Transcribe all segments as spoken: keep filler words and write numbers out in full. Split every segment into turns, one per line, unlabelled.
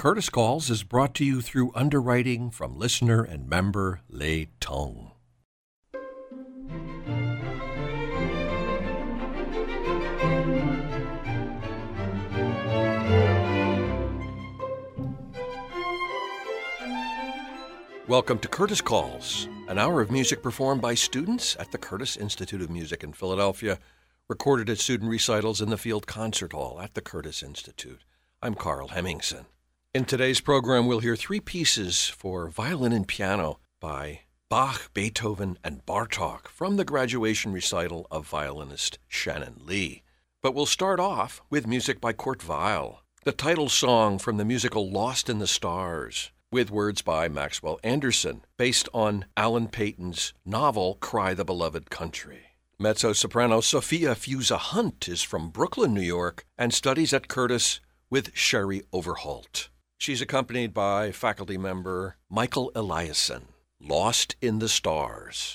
Curtis Calls is brought to you through underwriting from listener and member Lei Tong. Welcome to Curtis Calls, an hour of music performed by students at the Curtis Institute of Music in Philadelphia, recorded at student recitals in the Field Concert Hall at the Curtis Institute. I'm Carl Hemmingson. In today's program, we'll hear three pieces for violin and piano by Bach, Beethoven, and Bartók from the graduation recital of violinist Shannon Lee. But we'll start off with music by Kurt Weill, the title song from the musical Lost in the Stars, with words by Maxwell Anderson, based on Alan Paton's novel Cry the Beloved Country. Mezzo-soprano Sophia Fusa-Hunt is from Brooklyn, New York, and studies at Curtis with Sherry Overholt. She's accompanied by faculty member Michael Eliason. Lost in the Stars.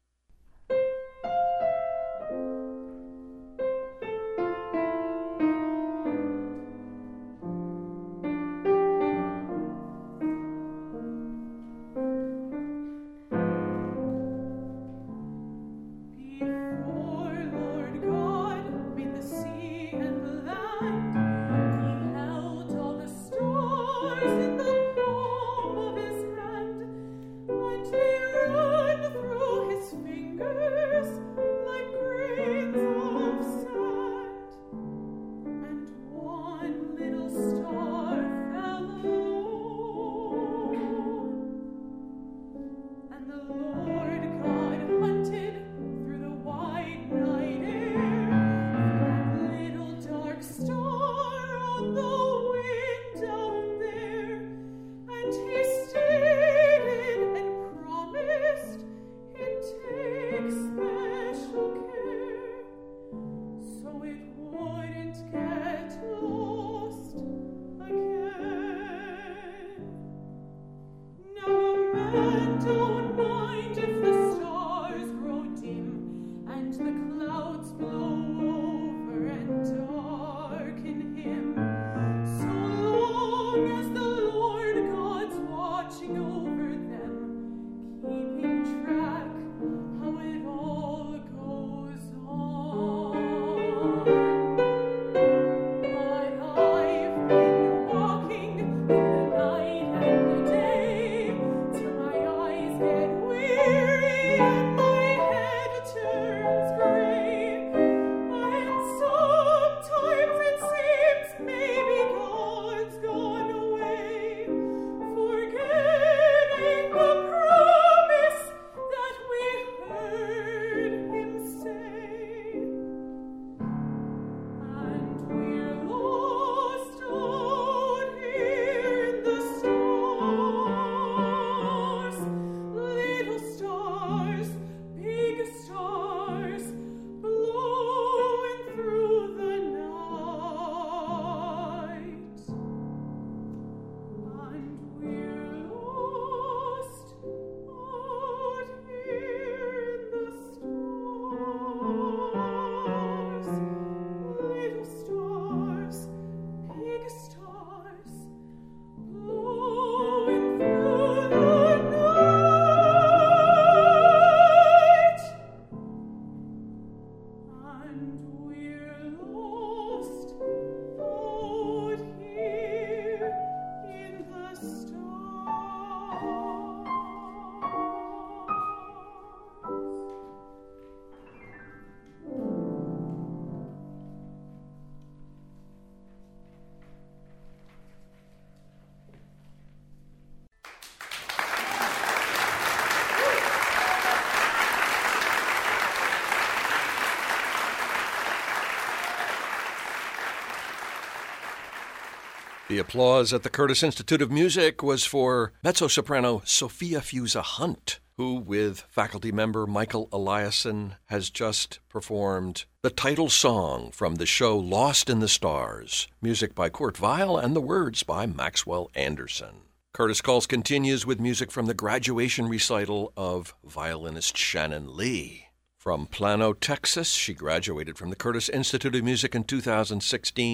The applause at the Curtis Institute of Music was for mezzo-soprano Sophia Fusa-Hunt, who, with faculty member Michael Eliason, has just performed the title song from the show Lost in the Stars, music by Kurt Weill and the words by Maxwell Anderson. Curtis Calls continues with music from the graduation recital of violinist Shannon Lee. From Plano, Texas, she graduated from the Curtis Institute of Music in two thousand sixteen.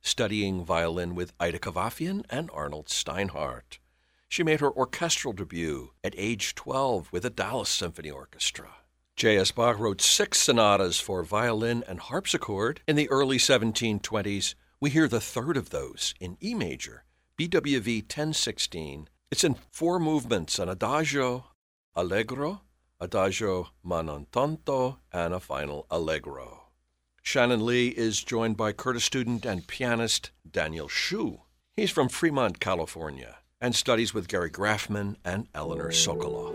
studying violin with Ida Kavafian and Arnold Steinhardt. She made her orchestral debut at age twelve with the Dallas Symphony Orchestra. J S. Bach wrote six sonatas for violin and harpsichord in the early seventeen twenties. We hear the third of those in E major, B W V ten sixteen. It's in four movements, an adagio, allegro, adagio ma non tanto, and a final allegro. Shannon Lee is joined by Curtis student and pianist Daniel Shu. He's from Fremont, California, and studies with Gary Grafman and Eleanor Sokolov.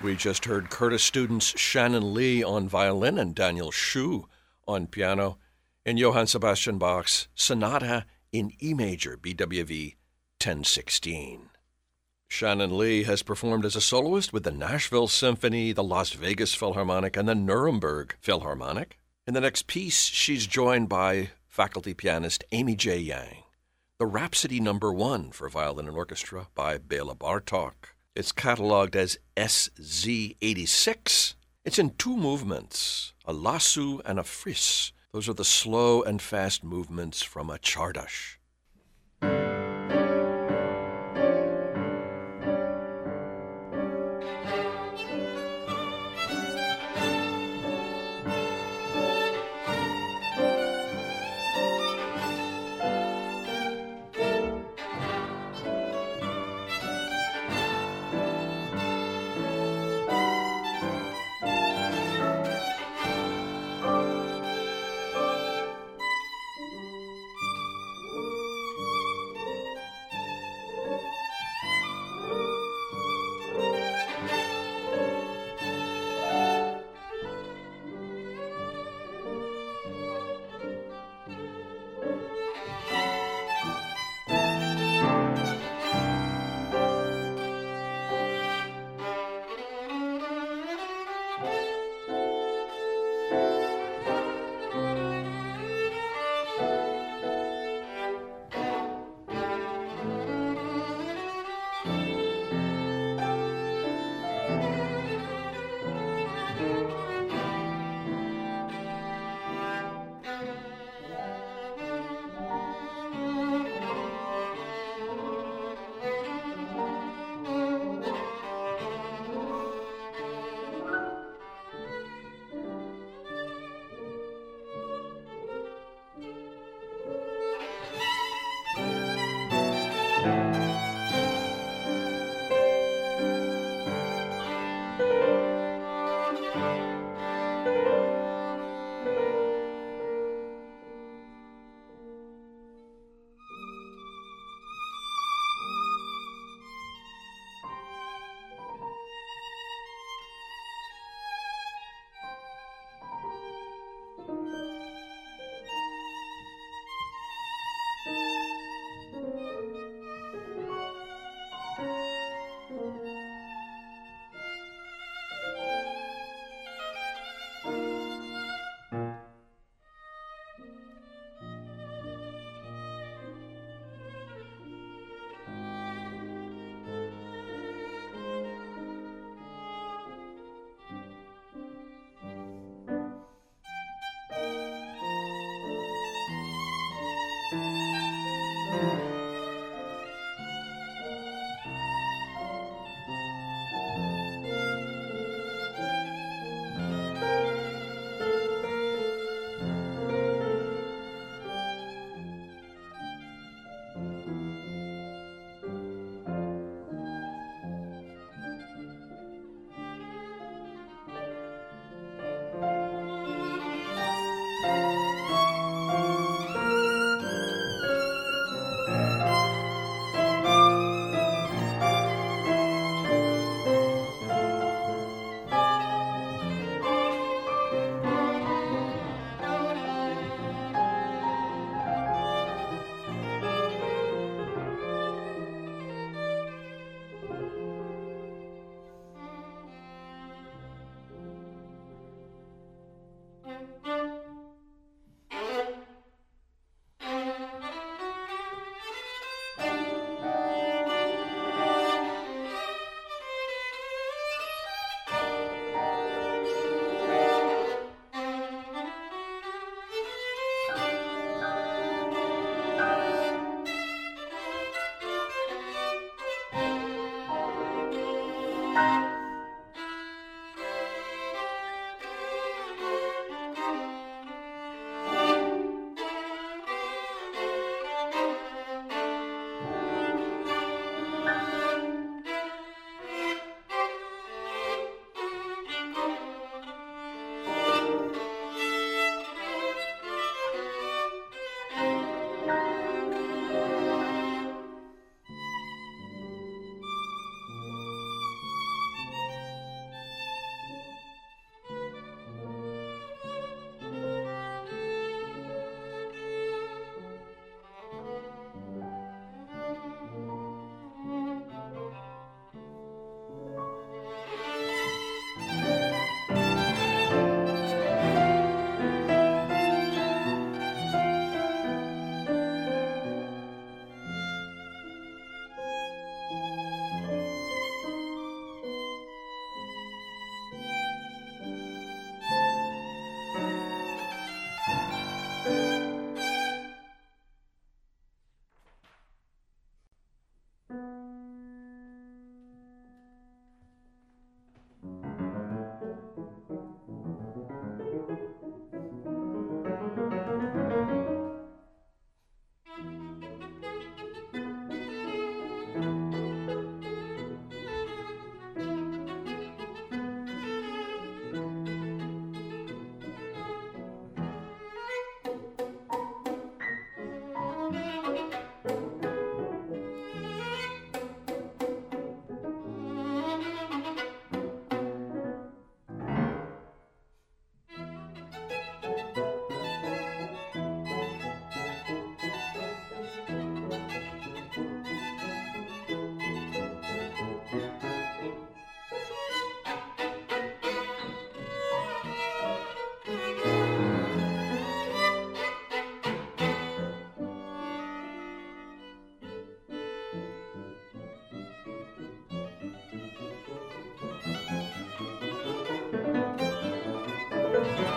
We just heard Curtis students Shannon Lee on violin and Daniel Shu on piano in Johann Sebastian Bach's Sonata in E major, B W V ten sixteen. Shannon Lee has performed as a soloist with the Nashville Symphony, the Las Vegas Philharmonic, and the Nuremberg Philharmonic. In the next piece, she's joined by faculty pianist Amy J. Yang. The Rhapsody Number One for Violin and Orchestra by Bela Bartok. It's cataloged as S Z eighty-six. It's in two movements, a lasso and a fris. Those are the slow and fast movements from a Czardas.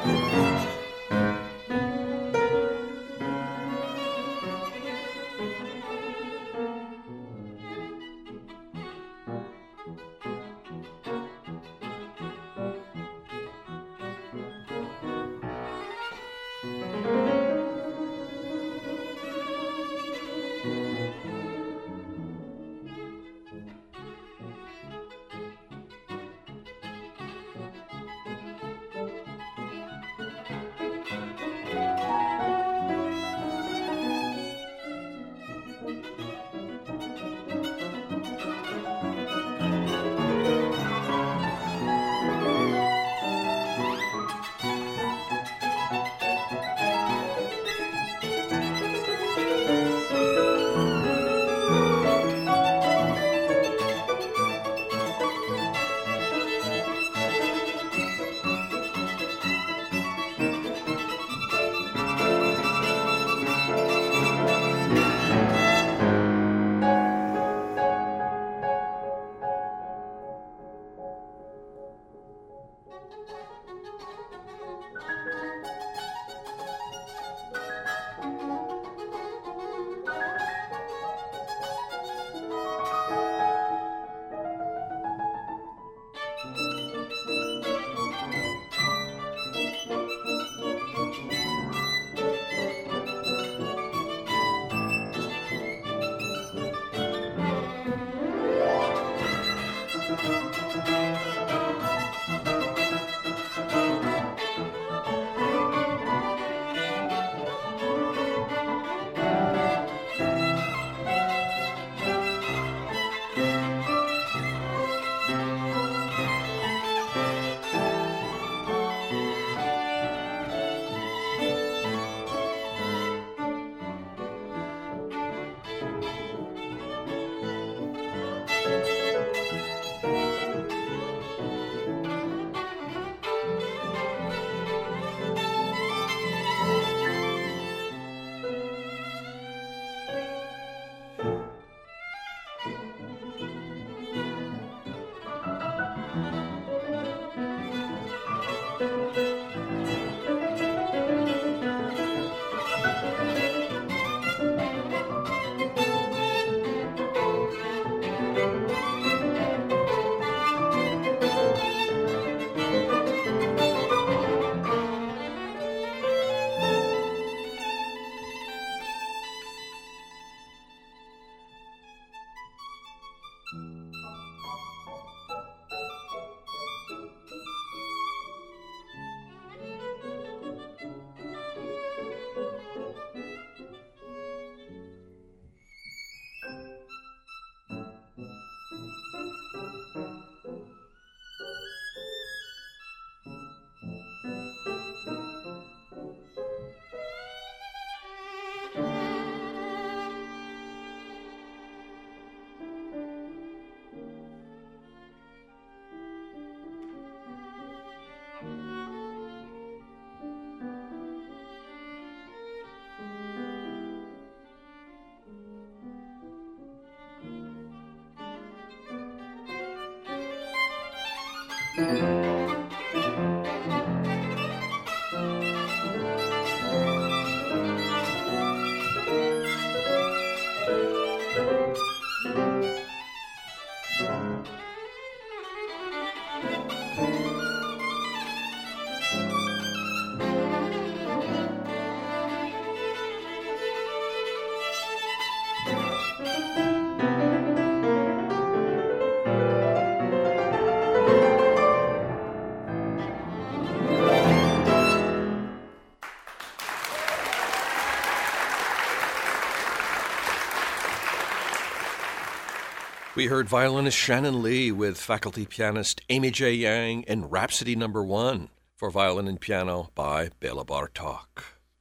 We heard violinist Shannon Lee with faculty pianist Amy J. Yang in Rhapsody Number One for violin and piano by Bela Bartok.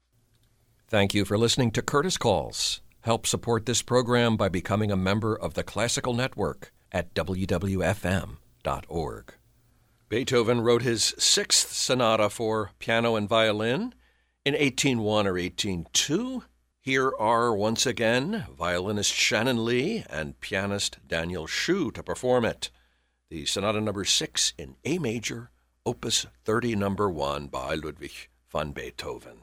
Thank you for listening to Curtis Calls. Help support this program by becoming a member of the Classical Network at w w f m dot org. Beethoven wrote his sixth sonata for piano and violin in eighteen oh one or eighteen oh two. Here are, once again, violinist Shannon Lee and pianist Daniel Shu to perform it. The Sonata Number six in A major, Opus thirty, number one, by Ludwig van Beethoven.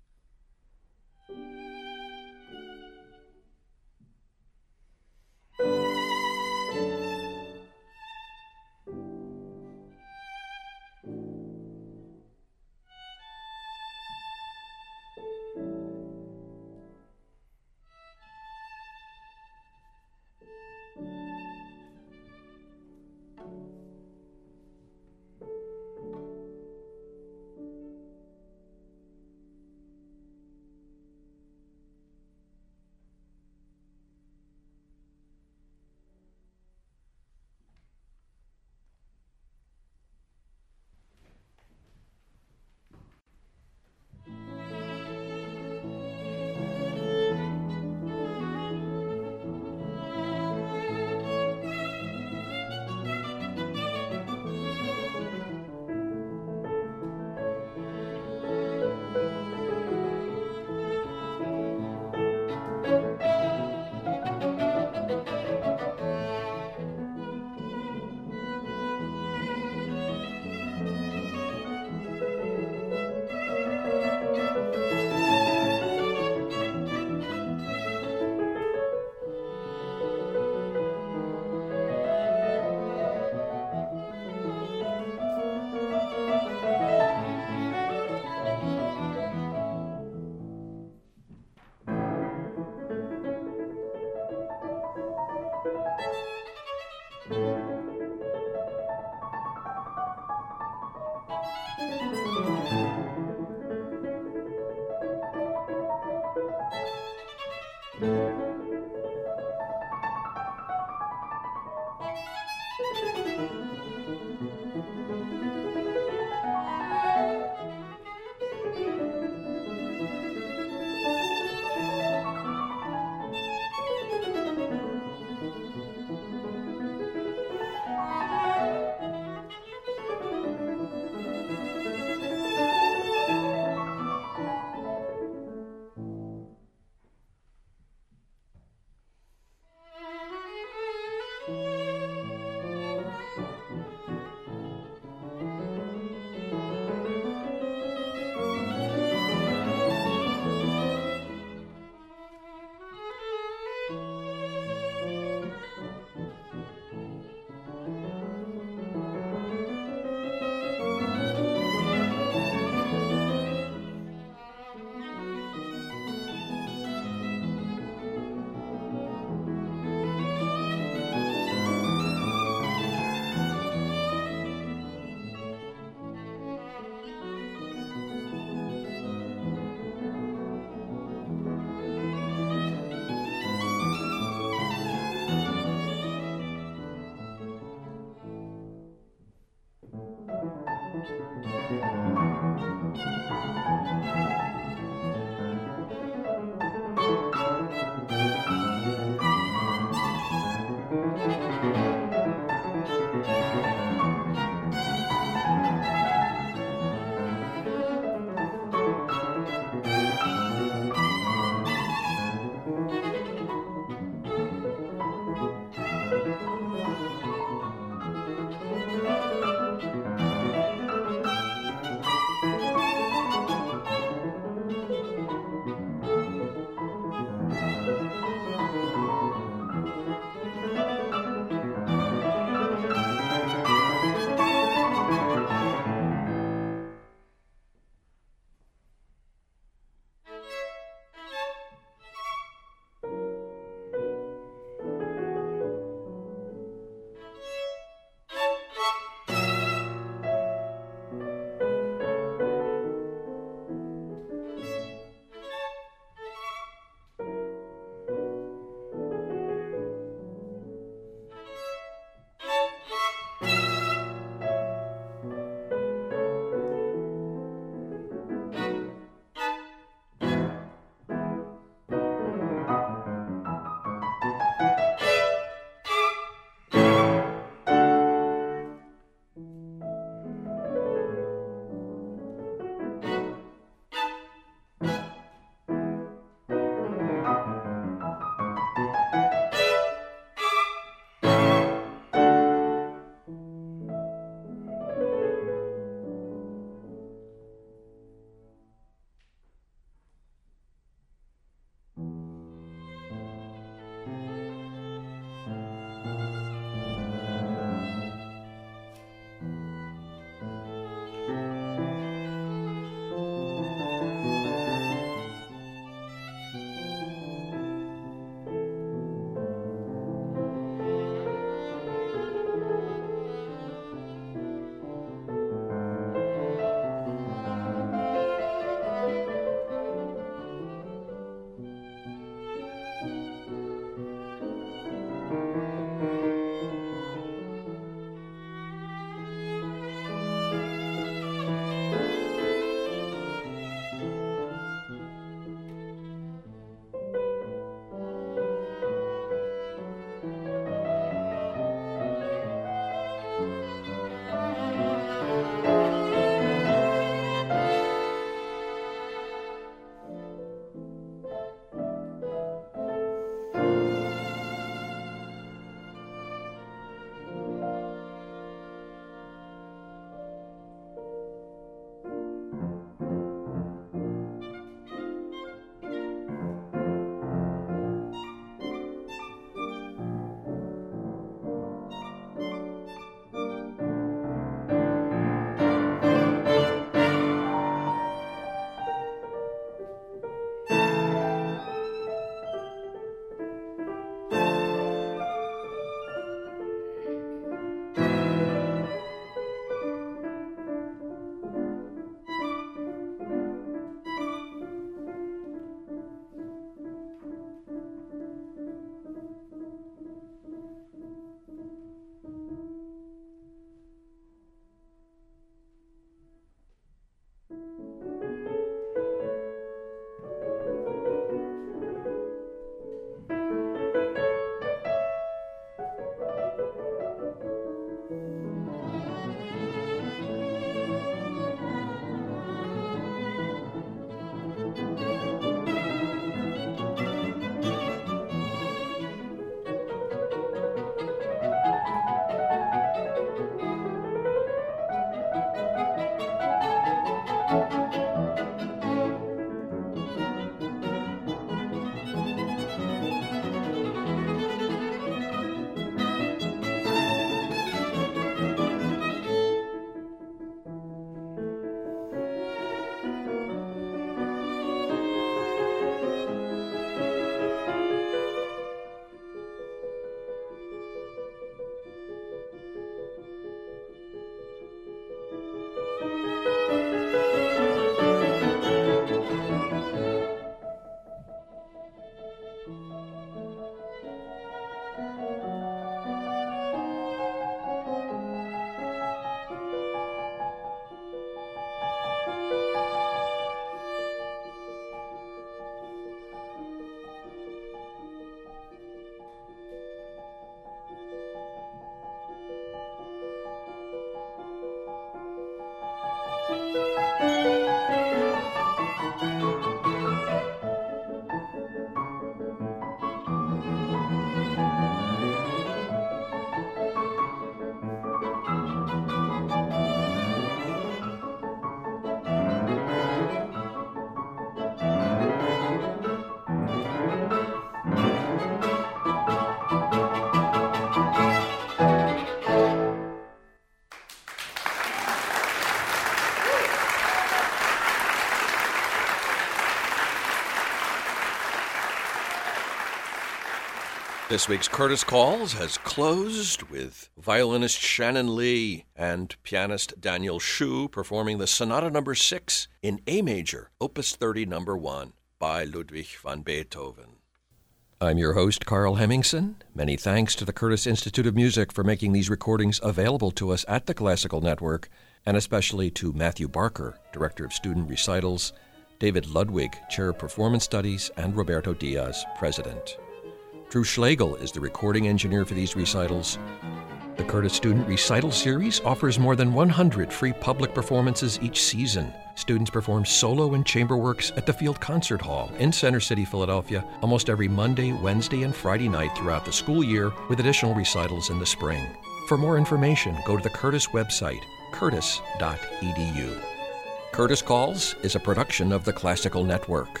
This week's Curtis Calls has closed with violinist Shannon Lee and pianist Daniel Shu performing the Sonata Number six in A major, Opus thirty Number one by Ludwig van Beethoven. I'm your host, Carl Hemmingson. Many thanks to the Curtis Institute of Music for making these recordings available to us at the Classical Network, and especially to Matthew Barker, Director of Student Recitals, David Ludwig, Chair of Performance Studies, and Roberto Diaz, President. Drew Schlegel is the recording engineer for these recitals. The Curtis Student Recital Series offers more than one hundred free public performances each season. Students perform solo and chamber works at the Field Concert Hall in Center City, Philadelphia, almost every Monday, Wednesday, and Friday night throughout the school year, with additional recitals in the spring. For more information, go to the Curtis website, curtis dot e d u. Curtis Calls is a production of the Classical Network.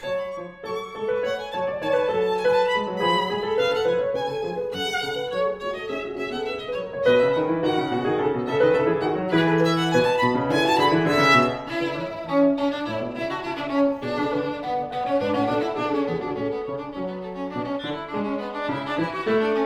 Thank you.